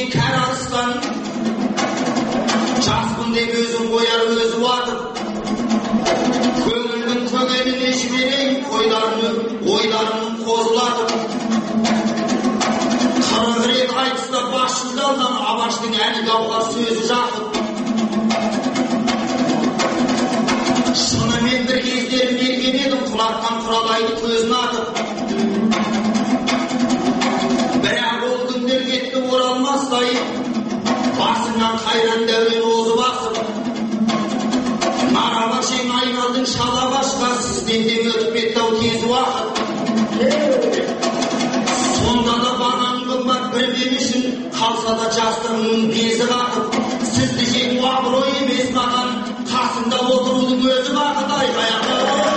kar alыстан жаспын деп өзін қояр өзі уатып көңілдің көгеніне жіберейін ойларының қозылатып қырық рет айтыста бас жүлдалдан Абаштың әні гауһар сөзі жақып шынымен бір кездері мерген едім құлатқан құралайды көзін атып бірақ ол күндер кетті оралмастай басыңнан қайран дәурен озып асып нарабашең айналдың шалабашқа сізден де өтіп кетті-ау тез уақыт сонда да бағаң қымбат бір мен үшін қалса да жастығыңның безі қатып сізді жеңу абырой емес маған қасында отырудың өзі бақыт айғаяғы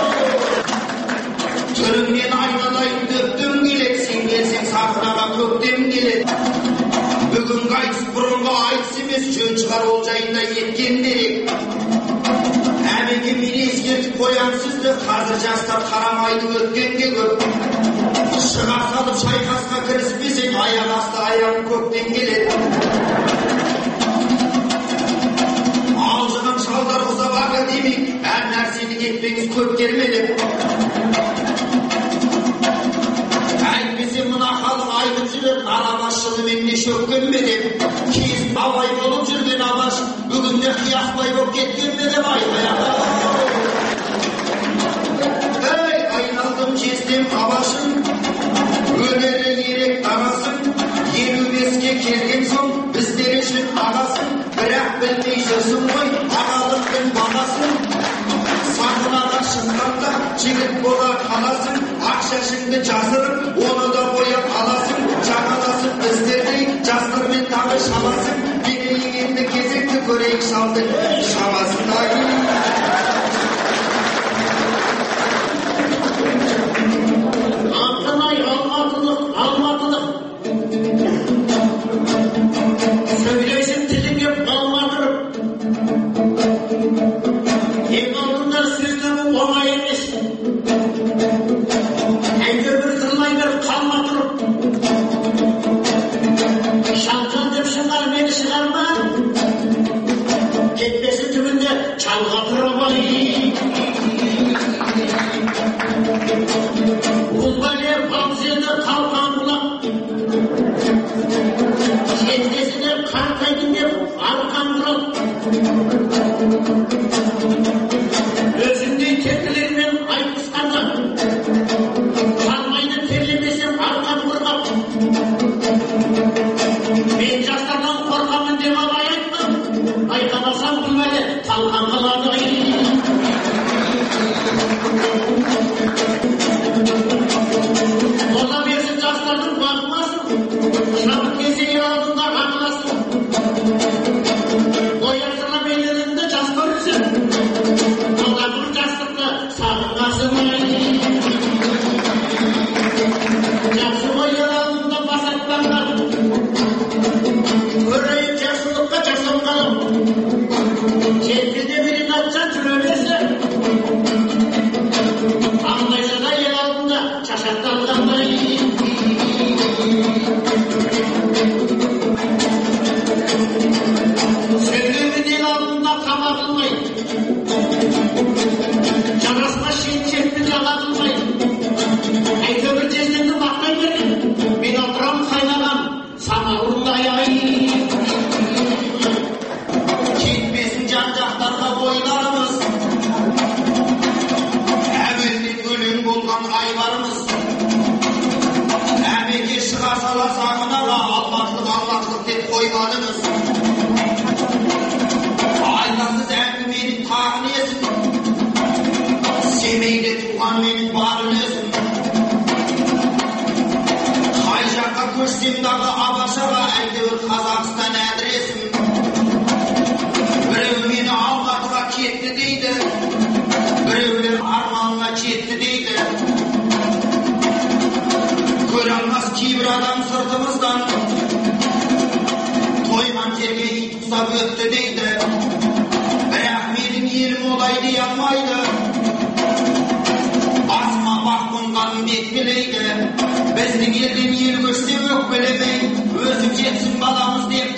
түріңнен айналайын дөптім келеді сен келсең сахнаға көктем келеді бүгінгі айтыс бұрынғы айтыс емес жөн шығар ол жайында еткен дерек әмеке мен ескертіп қоям сізді қазір жастар қарамайды өткенге көп шыға салып шайқасқа кіріспесең аяқ асты аяғың көктен келеді алжыған шалдар ұзап академик әр нәрсені кетпеңіз көп термелеп әйтпесе мына халық айтып жүрер нарабаш жылымен не шөккен ме деп кез абай болып жүрген Абаш бүгінде қияқбай болып кеткен ме деп айғаяғы ей айналдым жездем Абашым өнері ерек ағасың 55-ке келген соң біздер үшін ағасың бірақ білмей жүрсің ғой ағалықтың бағасын сахнаға шыққанда жігіт бола қаласың ақ шашыңды жасырып оны да бояп аласың жағаласың біздердей жастармен тағы шабасың берейік енді кезекті көрейік шалдың шабасындай Алтынай алматылық сөйлесін тіліңе алматырып ең алдында сөздегі оңай емес әйтеуір тырнай беріп қалма тұрып шалжан деп шығар мені шығарма кетпесі түбінде чалға тұрып ай бұл бәле бауызеті қалқан бұлақ сендесіне қартайдың деп арқан бұрап өзіңдей тектілермен айтысқанда қалмайды терлемесем арқан бұрғап мен жастардан қорқамын деп абай айтты байқамасам бұл бәле талқан қалады Ола берсін жастардың бағымасын шабыт кезең алдында қағыласын ояқтыға бейлерінде жас көрсін ола бір жастықты сағынғасын жақсы ойыр алдында бас айтпаңдар көрейін жақсылыққа жасамғаным жеткенде бірін атса жүре берсін аңдайса да ел алдында шашақталғандай сөйлеуін ел алдында қаматылмай жараспас шен-шекпен жалатылмай әйтеуір жездемді мақтай берген мен отырам қайнаған самауырдай ай кетпесін жан-жақтарға ойларымыз әуелден өлең болған айбарымыз әмеке шыға сала сахнаға алматылық деп қойғанымыз айтасыз әңгіменің тағы несін семейде туған менің бар үлесім қай жаққа көшсем дағы Абашаға әйтеуір Қазақстан әдіресім біреу мені Алматыға кетті дейді біреулер арманға жетті дейді көре алмас кейбір адам сыртымыздан тойған жерге ит ұқсап өтті дейді бірақ менің елім олай дей алмайды басыма бақ қонғанын бек білейді біздің елден ел көшсе өкпелемей өзім жетсін баламыз деп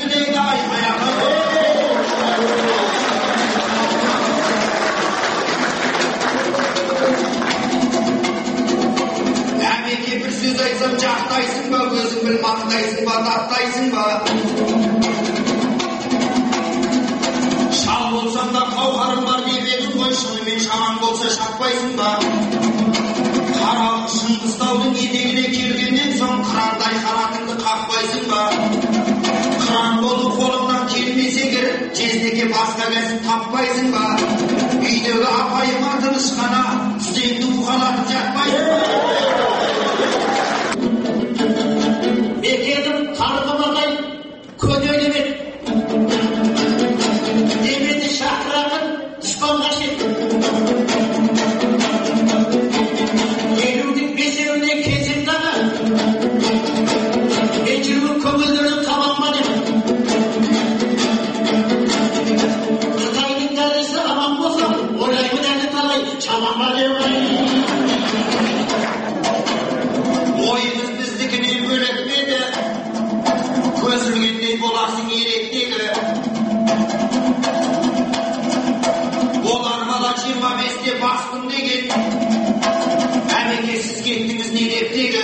Шал болсаң да қауқарың бар деп едің ғой, шынымен шамаң болса шаппайсың ба? Қаралық шыңғыстаудың етегіне келгеннен соң қырандай қанатыңды қақпайсың ба? Қыран болу қолыңнан келмесе кір, жездеге басқа кәсіп таппайсың ба? Үйдегі апайыма тыныш қана тізеңді уқалатып жатпайсың ба? Бекедім қарғымағай көдеулемек. Деметі шақыратын дұшпанға шет. Елудің бесеуіне кезем дағы. Мен жүрген көңілдерді табанма деп. Қытайдың дәрісі аман болса, ойлаймын әлі талай шаманма деп. Ойымыз біздікінен бөлек еді, көзілгендей боласың еректегі. Болар бала 25-те бастым деген, әмекесіз кеттіңіз не дептегі.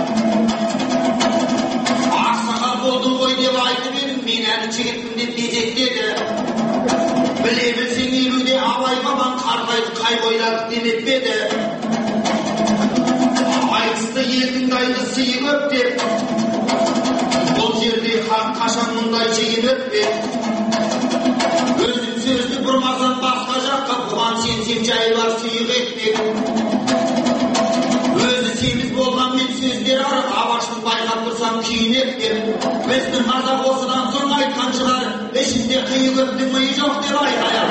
Ақсақал болдың ғой деп айтып едім, мен әлі жігітпін деп безектеді. Біле білсең елуде абай бабаң қарғайды қай бойладық демеп еді. Айтысты елдің дайды сыйы көп деп, бұл жерде қашан мұндай жиын өтпе. Өзім сөзді бұрмазан басқа жаққа, бұған сенсем жайылар сүйік етпек. Өзі семіз болғанмен сөздер арық, Абаштың байқап тұрсам күйін етпек. Біздің қазақ осыдан соң айтқан шығар, ішінде қиы көптің миы жоқ деп айқаяр.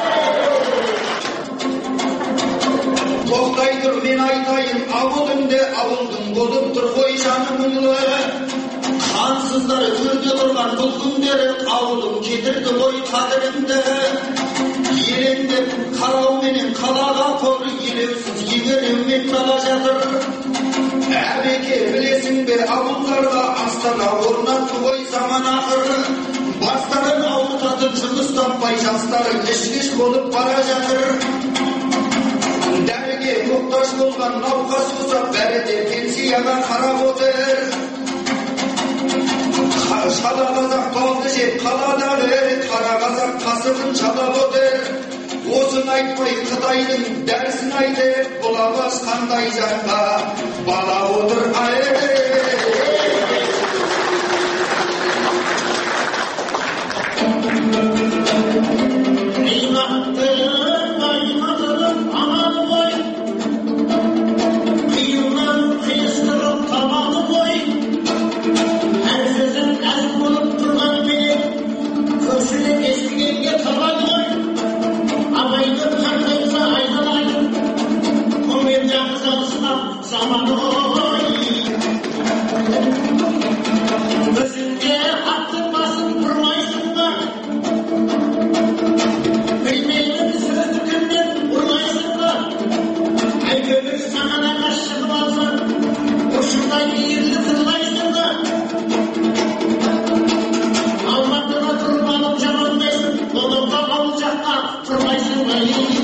Тоқтай тұр, мен айтайын ауыл үнді, ауылдың болып тұр ғой жаным мұңлы. Қансыздар көрде тұрған бұл күндері, ауылым кетірді ғой қадірімді. Елеңдеп қарауменен қалаға қор, елеусіз егереумен дала жатыр. Әбеке білесің бе, ауылдарға астана орнатты ғой заман ақыр. Бастарын ауыртатын жұмыс таппай жастары кеш-кеш болып бара жатыр. Дәріге мұқтаж болған науқас болса, бәрі де пенсияға қарап отыр. Шала қазақ балды жеп қаладағы, қара қазақ қасығын шалап отыр. Осын айтпай Қытайдың дәрісін айтып, бұл аваз қандай жаққа бала отыр. Өзіңде аттың басын бұрмайсың ба? Білмеймін сөзді кіммен ұрмайсың ба? Әйтеуір сағанаға шығып алсаң, ұшындай мейірлі тырлайсың ба? Алматыға тұрып алып жамандайсың, оныңға ауыл жаққа тұрмайсың ба?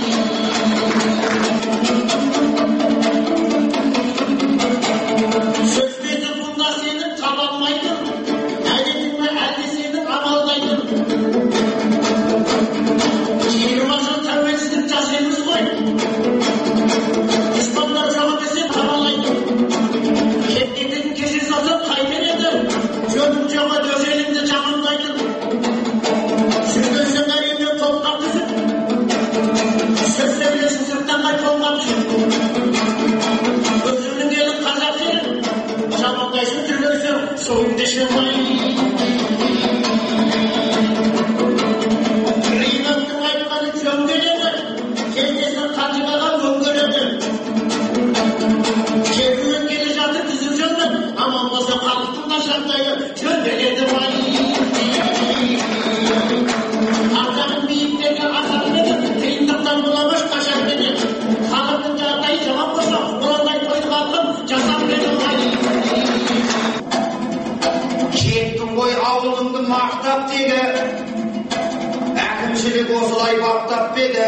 Мақтап тегі, әкімшілік осылай баптап беді.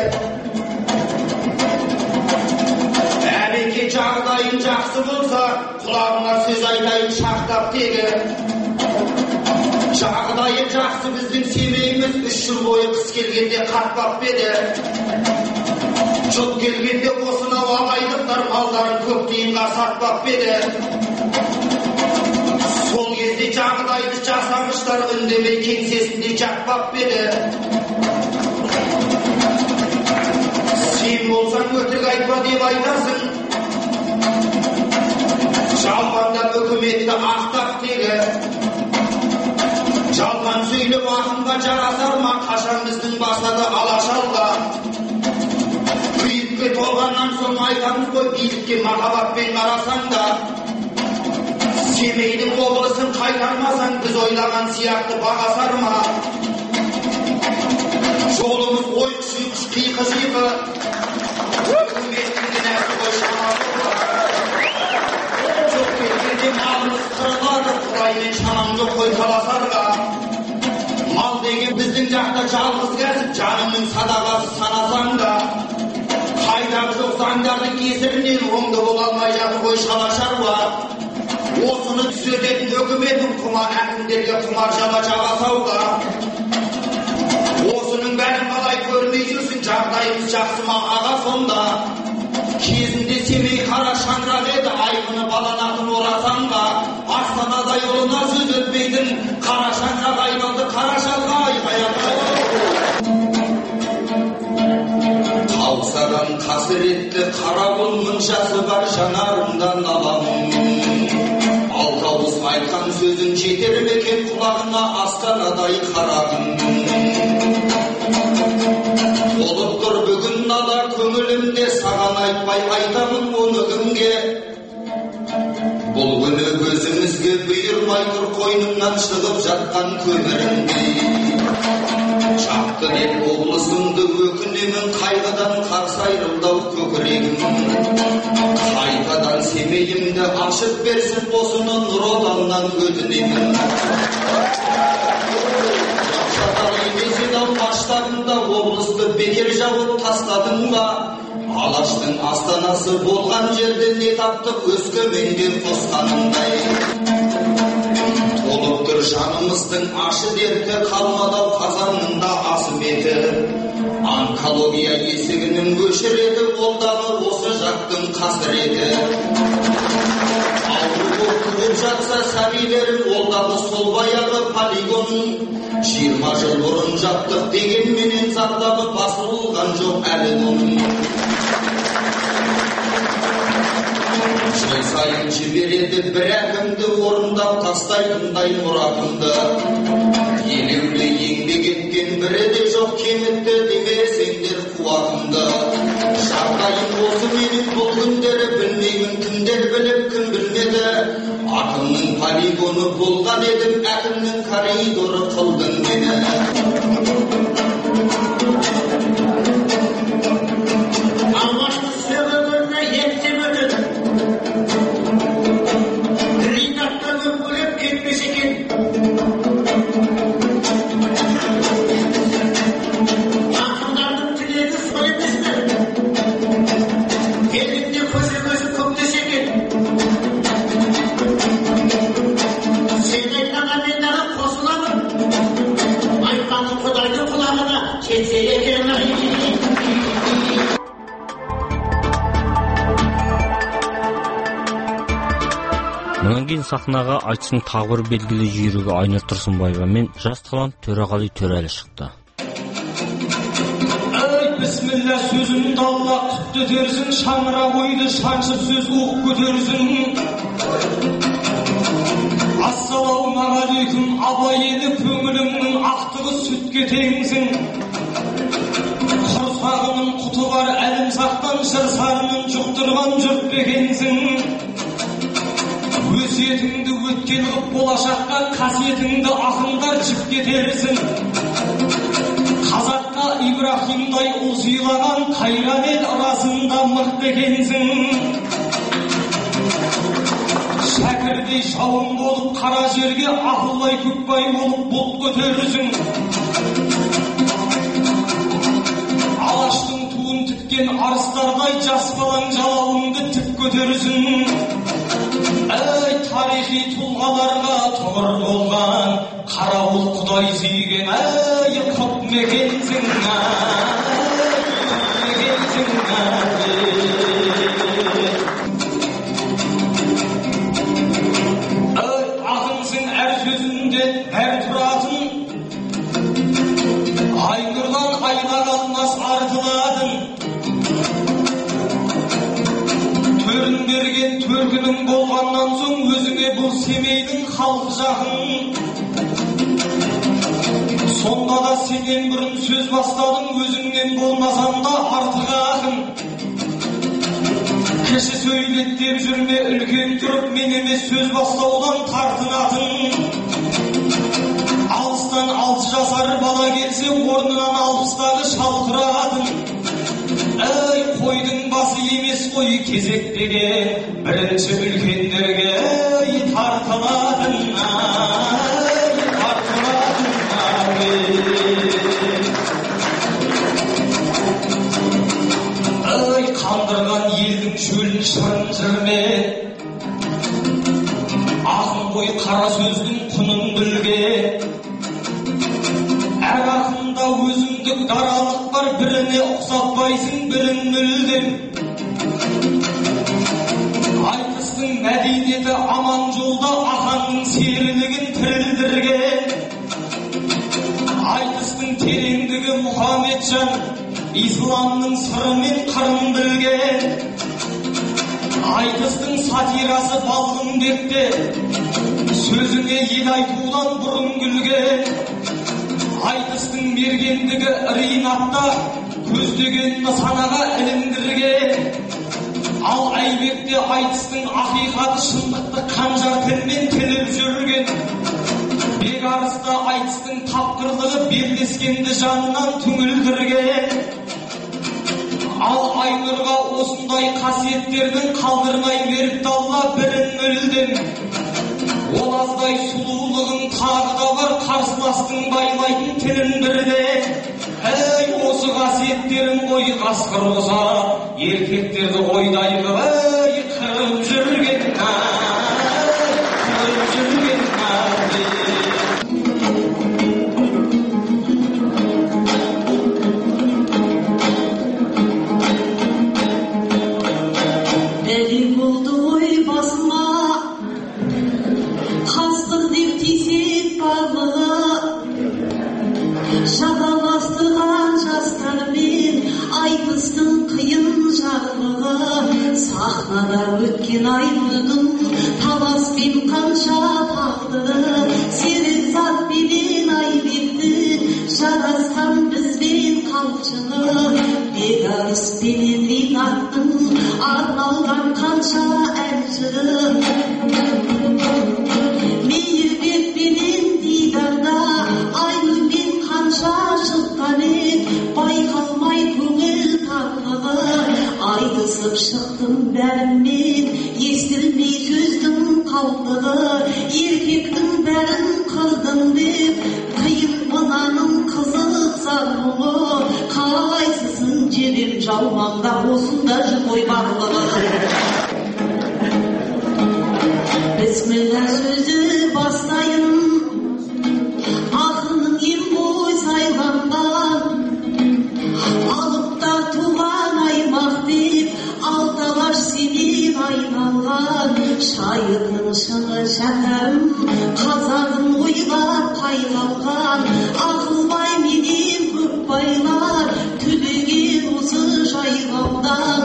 Әбеке жағдайын жақсы болса, құлағына сөз айтайын шақтап тегі. жақсы біздің семейіміз 3 жыл бойы қыс келгенде қатпап еді. Жұт келгенде осынау ағайдықтар малдарын көп тиынға сатпап еді. Сол кезде жағдайды жасағыштар үндемей кеңсесінде жатпап еді. Сен болсаң өтірік айтпа деп айтасың. Жалғандап үкіметті ақтап тегі. Жалған сөйлеп ақынға жарасар ма, қашан біздің бастады алашалға. Билікке толғаннан соң айтамыз ғой, билікке махаббатпен қарасаң да. Семейдің облысын қайтармасаң, біз ойлаған сияқты бағасар ма? Жолымыз ой-шүйқыш, қиқы-жиқы. Үкіметтің кінәсі ғой шамалы. Жоқ келгенде малымыз қырылады, Құдаймен шамаң жоқ қой таласарға. Мал деген біздің жақта жалғыз кәсіп, жанымның садағасы санасаң да. Қайдағы жоқ заңдардың кесірінен оңды бола алмай жатыр ғой шала шаруа. Осыны түзететін үкіметтің құма әкімдерге құмар жала жасауға. Осының бәрін қалай көрмей жүрсің, жағдайымыз жақсы ма аға сонда. Кезінде Семей қара шаңырақ еді, айқыны баланатын орасанға. Астанада жолына сөз өтпейтін қара шаңырақ айналды қара шалға айқаяды. Таусадан қасіретті қара бұлмын жасы бар жанарымдан аламын. Алтауыз айтқан сөзін жетер бекен құлағына астанадай қарағым. Болып тұр бүгін нала көңілімде, саған айтпай айтамын оны кімге. Бұл күні көзімізге бұйырмай тұр қойнымнан шығып жатқан көмірімдей. Шақты деп облысымды өкінемін, қайғыдан қарсы айрылдау көкірегім. Қайтадан Семейімді ашып берсін, осыны Нұр Отаннан өтінемін. Маштабында облысты бекер жауып тастадың ба? Алаштың астанасы болған жерде не таптық Өскеменден қосқаныңдай. Толып тұр жанымыздың ашы дерті, қалмадау қазанында асып еді. Онкология есігінің өшіреді, олдағы осы жақтың қасіреті. Ауру көріп жатса сәбилерім, олдағы сол баяғы полигонын. 20 жыл бұрын жаптық дегенменен зардабы басылған жоқ әлі оның. Жыл сайын жібереді бір әкімді, орындап тастайтындай мұратымды. Елеулі еңбек еткен бірі де жоқ, кемітті демесеңдер қуатымды. Жағдайым осы менің бұл күндері, білмеймін кімдер біліп кім білмеді. Атымның полигоны болған едім, әкімнің коридоры қылдың мені. Алғашқы сөйлеміне еттем өтеді. Ринаттан өкіліп кетпес екен. Ақындардың тілегі сол емес пе? Елінде көше-көше көктес екен. Сен айтқанға мен дағы қосыламын. Айтқаның Құдайдың құлағына жетсе екен. Мұнан кейін сахнаға айтыстың тағы бір белгілі жүйрігі Айнұр Тұрсынбаева мен жас талант Төреғали Төрәлі шықты. Бісміллә сөзімді Алла құтты терсін, шаңырақ ойды шаншып сөз оқ көтерсін. Ассалаумағалейкум, абай еді көңілімнің ақтығы сүтке теңсін. Құрсағының құты бар әлімсақтан жыр сарының жұқтырған жұрт бекенсің. Өсиетіңді өткен ғып болашаққа, қасиетіңді ақындар жіпке терсін. Қазаққа Ибрахимдай ұл сыйлаған қайран ел арасында мықты екенсің. Шәкірдей жауын болып қара жерге, ақылбай көкбай болып бұлт көтерсің. Алаштың туын тіккен арыстардай жас балаң жалауыңды тік көтерсің. Тарихи тұлғаларға тұғыр болған қарауыл құдай сүйген ай құт мекенсің ақынсың әр сөзінде әр тұратын айнұрдан айға қалмас артылатын төрін берген төркінің болғаннан соң өзіңе бұл семейдің халқы жақын сонда да сенен бұрын сөз бастадың өзіңнен болмасам да артық ақын кіші сөйлет деп жүрме үлкен тұрып мен емес сөз бастаудан тартынатын алыстан 6 жасар бала келсе орнынан 60-тағы шал тұратын әй қойдың басы емес қой кезектеген бірінші үлкендерге тартылатын қандырған елдің шөлін шырын жырмен ақын ғой қара сөздің құнын білген әр ақында өзіндік даралық бар біріне ұқсатпайсың бірін мүлдем айтыстың мәдениеті аман жолда ахаңның серілігін тірілдірген айтыстың тереңдігі мұхамеджан исламның сыры мен қырын білген айтыстың сатирасы балғынбекте сөзіңе ел айтудан бұрын күлген айтыстың мергендігі ринатта көздеген нысанаға іліндірген ал әйбекте айтыстың ақиқаты шындықты қанжар тілмен тіліп жүрген бекарыста айтыстың тапқырлығы белдескенді жанынан түңілдірген ал айнұрға осындай қасиеттердің қалдырмай беріпті алла бірін мүлдем ол аздай сұлулығың тағы да бар қарсыластың байлайтын тілін бірде әй осы қасиеттерің ғой қасқыр болса еркектерді ойдай қылып қырып жүрген сахнада өткен айнұрдың таласпен қанша тағдыры серік затпенен айбекті жарасқан бізбен қалжыңы бекарыспенен ринаттың арналған қанша ән жыры мейірбекпенен дидарда айнұрмен қанша шыққан ед байқалмай көңіл тарлығы айтысып шықтым бәрімен естілмей сөздің қалдығы еркектің бәрін қырдың деп қиын мынаның қызық зарлығы қайсысын жебем жалмаңда осында жүр ғой барлығы бісміллә сөзі бастайын ақынның ем бой сайланған алыпта туған аймақ деп алталаш сенен айналған шайырдың шыңы шәкәрім қазағын ойлап қайналған ақылбай менен көкбайлар түлеген осы жайлаудан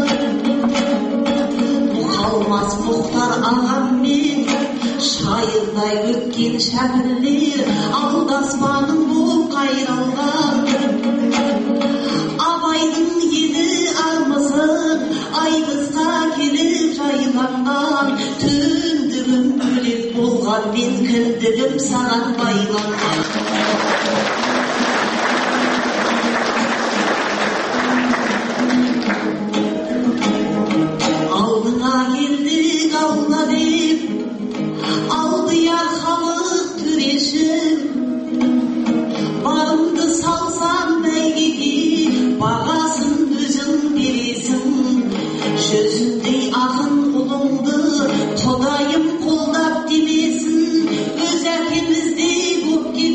мұқалмас мұхтар ағаммен шайырдай өткен шәкірлер алдаспаның болып қайралған абайдың еді армысың айдысқа келіп жайланған түндігім бөлек болған мен кіндігім саған байланған алдыңа келдік алла деп алдияр халық төрешім барымды салсам бәйгеге бағасын өзің бересің жүзіндей ақын ұлыңды құдайым қолдап демесін өз әкеміздей боп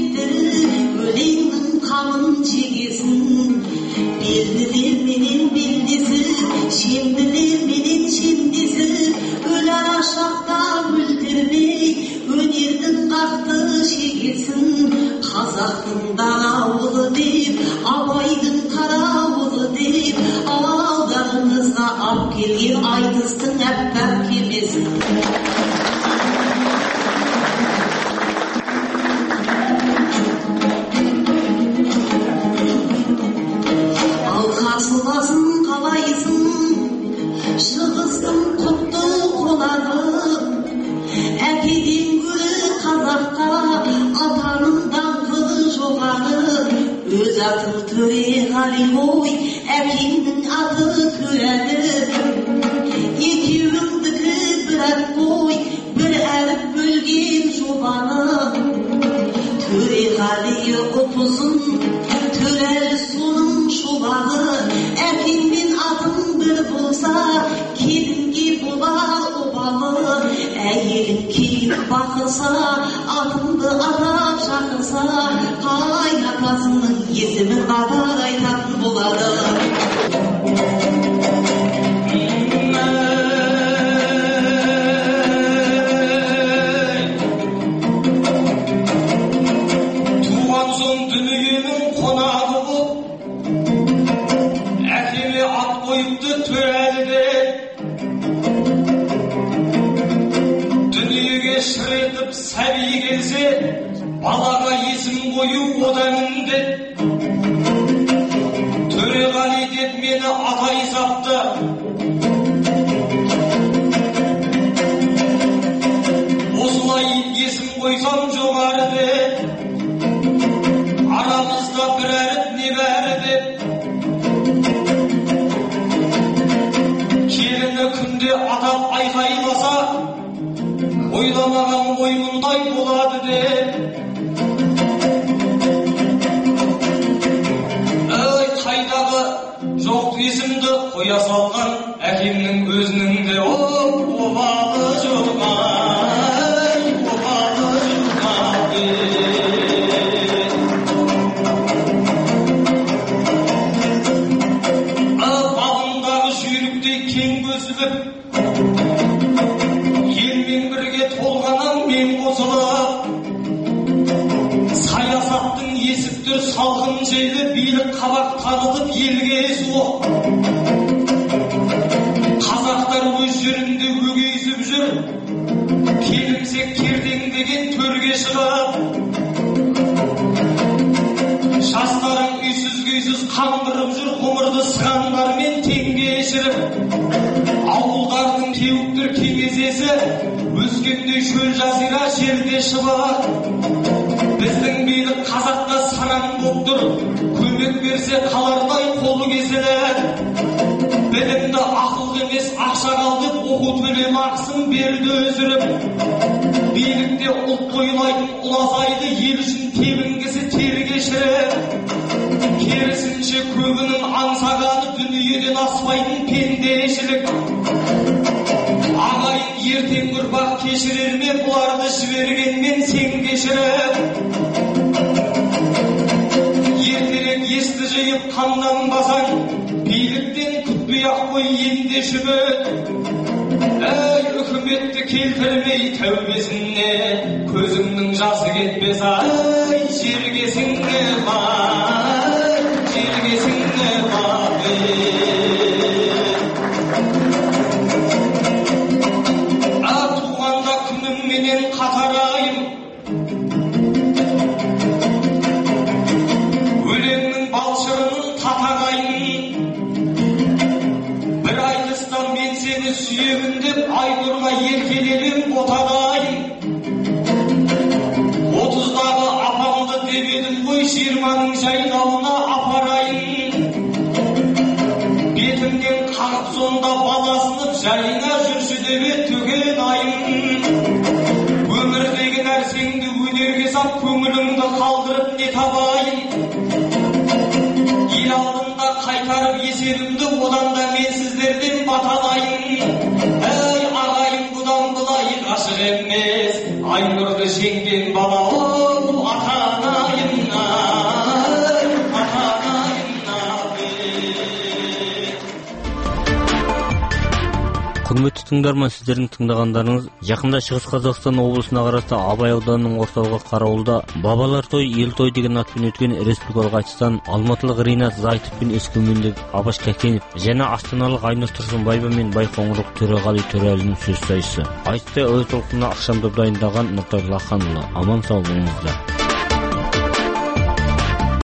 қазақтың дауылы деп, абайдың қарауылы деп, алдарыңызға алып келген айтыстың әппақ кемесін. Ал қарсыласын қалайсың, шығыстың құтты қолағы, әкеден гөрі қазаққа атаның даңқы жоғары. Өз атың Төреғали ғой, әкеңнің аты Төрәлі. Екеуіңдікі бір ат қой, бір әріп бөлген жобаны. Төреғали ұпызын, Төрәлі соның шолағы. Әкең мен атың бір болса, келінге болар обалы. Әйелің кейін бақырса, атыңды атап шақырса, қайнатасының есімін қатар айтатын болады. Туған соң дүниенің қонағы боп, әкеме ат қойыпты Төрәлі деп. Дүниеге шыр етіп сәби келсе, балаға есім қою ода міндет. Төреғали деп мені атай сапты. Осылай есім қойсам жоғары деп, арамызда бір әріп не бәрі деп. Келіні күнде атап айқайласа, ойламаған ой мұндай болады деп. Қайдағы жоқ есімді қоя салған, әкемнің өзінің де обалы жоғай, обалы жоғай. Балындағы жүйріктей кең көзіліп, елмен бірге толғанам мен қосылып. Саясаттың есіп түр салқын жайлы, билік қабақ танытып елге суық. Қазақтар өз жерінде өгейсіп жүр, келімсек кердең деген төрге шығып. Жастарың үйсіз-күйсіз қаңғырып жүр, ғұмырды сығандармен теңге ішіріп. Ауылдардың теуіктір кеңесесі, өскендей шөл жазира жерде шыбық. Біздің билік қазаққа сараң боп тұр, көмек берсе қалардай қолы кеселер. Білімді ақыл емес ақша қалдып, оқу төлем ақысын берді өзіріп. Билікте ұлт тойлайтын ұласайды, ел үшін тебінгісі тері кешіріп. Керісінше көбінің аңсағаны дүниеден аспайтын пендешілік. Ағайын ертең ұрпақ кешірер ме, бұларды жібергенмен сен кешіріп. Ертерек есті жиып қамданбасаң, биліктен күтпей-ақ қой енді шүбіт. Әй, үкіметті келтірмей тәубесіне, көзіңнің жасы кетпес, ай, жергесіңе бай, жергесіңе бай. Туғанда күнімменен қатарайым, өлеңнің балшырының татағайын. Бір айтыстан мен сені сүйемін деп, айнұрға еркелелім ботағайын. 30-дағы апамды деп едім ғой, 20-ның жайлауына апарайын. Бетімнен қағып сонда баласынып, жайына жүрші деп төген айын. Өмірдегі нәрсеңді өнерге сап, көңіліңді қалдырып не табайын. Ел алдында қайтарып есебімді, одан да мен сіздерден баталайын. Әй, ағайын бұдан бұлай ғашық емес, Айнұрды жеңген бала ол ата-анайын, ата-анайын. Құрметті тыңдарман, сіздердің тыңдағандарыңыз жақында Шығыс Қазақстан облысына қарасты Абай ауданының орталығы Қарауылда бабалар той, ел той деген атпен өткен республикалық айтыстан алматылық Ринат Зайтов пен өскемендік Абаш Кәкенов және астаналық Айнұр Тұрсынбаева мен Байқоңырлық Төреғали Төрәлінің сөз сайысы. Айтысты әуе толқынына ықшамдап дайындаған Нұртай Лаханұлы. Аман сау болыңыздар.